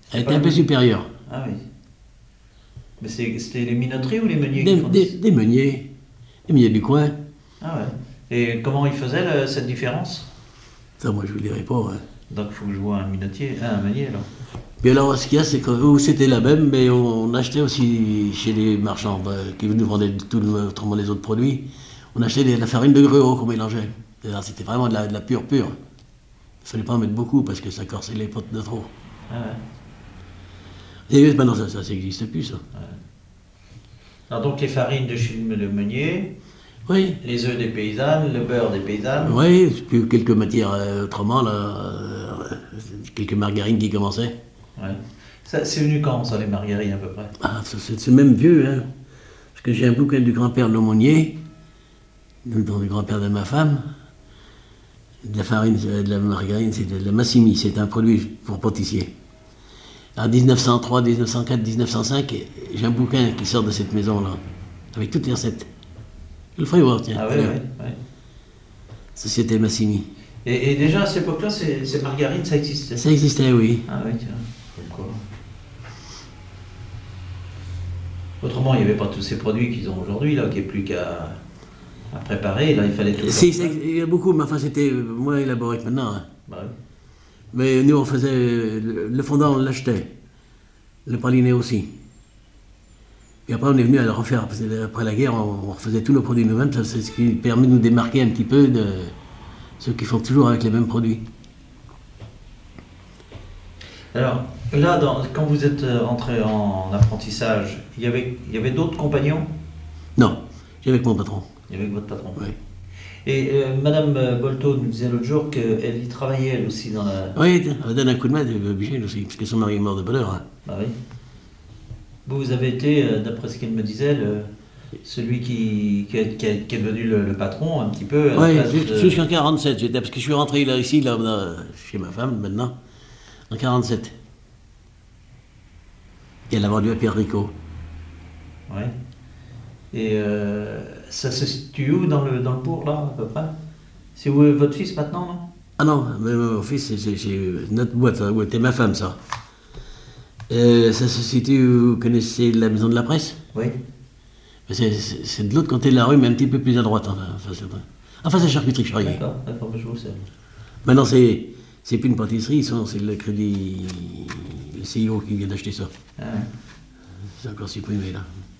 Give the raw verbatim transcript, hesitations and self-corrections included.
Elle était un peu supérieure. Ah oui. Mais c'est- c'était les minoteries ou les meuniers Des, qui des, fournissaient? des meuniers, des meuniers du coin. Ah ouais. Et comment ils faisaient le- cette différence? Ça, moi, je vous le dirai pas. Hein. Donc il faut que je vois un minotier, ah, un meunier alors. Puis alors, ce qu'il y a, c'est que où c'était la même, mais on achetait aussi chez les marchands bah, qui nous vendaient tout, autrement les autres produits. On achetait de la farine de gruau qu'on mélangeait. Et là, c'était vraiment de la, de la pure pure. Il fallait pas en mettre beaucoup parce que ça corsait les potes de trop. Ah ouais. Et maintenant, ça, ça n'existe plus, ça. Alors donc les farines de chez le meunier, Oui, les œufs des paysannes, le beurre des paysannes. oui, puis quelques matières euh, autrement, là, euh, quelques margarines qui commençaient. Ouais. Ça, c'est venu quand ça, les margarines à peu près? Ah, ça, c'est c'est même vieux, hein. Parce que j'ai un bouquin du grand-père de l'aumônier, dont le grand-père de ma femme. De la farine, euh, de la margarine, c'est de la Massimi, c'est un produit pour pâtissier. En dix-neuf cent trois, dix-neuf cent quatre, dix-neuf cent cinq, j'ai un bouquin qui sort de cette maison-là, avec toutes les recettes. Je le ferai voir, tiens. Ah oui, oui, oui. Société Massimi. Et, et déjà à cette époque-là, ces, ces margarines, ça existait? Ça existait, oui. Ah oui, tiens. Comme quoi. Autrement, il n'y avait pas tous ces produits qu'ils ont aujourd'hui, là, qui n'est plus qu'à à préparer. Là, il fallait tout Si, faire. c'est- il y a beaucoup, mais enfin, c'était moins élaboré que maintenant. Hein. Bah oui. Mais nous, on faisait. Le, le fondant, on l'achetait. Le praliné aussi. Et après, on est venu à le refaire. Parce que après la guerre, on, on refaisait tous nos produits nous-mêmes. Ça, c'est ce qui permet de nous démarquer un petit peu de ceux qui font toujours avec les mêmes produits. Alors, là, dans- quand vous êtes euh, rentré en apprentissage, il y avait, il y avait d'autres compagnons? Non, j'ai avec mon patron. Il y avait votre patron. Oui, Et euh, Madame euh, Bolto nous disait l'autre jour qu'elle y travaillait, elle aussi, dans la... oui, elle donne un coup de main, elle est obligée aussi, parce que son mari est mort de bonheur. Hein. Bah oui. Vous, vous avez été, euh, d'après ce qu'elle me disait, le- celui qui, qui, est, qui est- qui est devenu le, le patron, un petit peu. à la Oui, place de- jusqu'en quarante-sept, j'étais, parce que je suis rentré là, ici, là, là, chez ma femme, maintenant, en quarante-sept. Et elle a vendu à Pierre Ricot. Ouais. Et euh, ça se situe où dans le, dans le bourg, là, à peu près? C'est où est votre fils maintenant, non? Ah non, mais mon fils, c'est- c'est c'est notre boîte, ça, où était ma femme, ça. Euh, ça se situe, vous connaissez la maison de la presse? Oui. Mais C'est c'est- c'est de l'autre côté de la rue, mais un petit peu plus à droite. Enfin, enfin, c'est enfin, c'est charcuterie charrier. D'accord, d'accord, mais je vous sais. Maintenant, c'est c'est plus une pâtisserie, ça, c'est le crédit, le C I O qui vient d'acheter ça. Ah, C'est encore supprimé, là.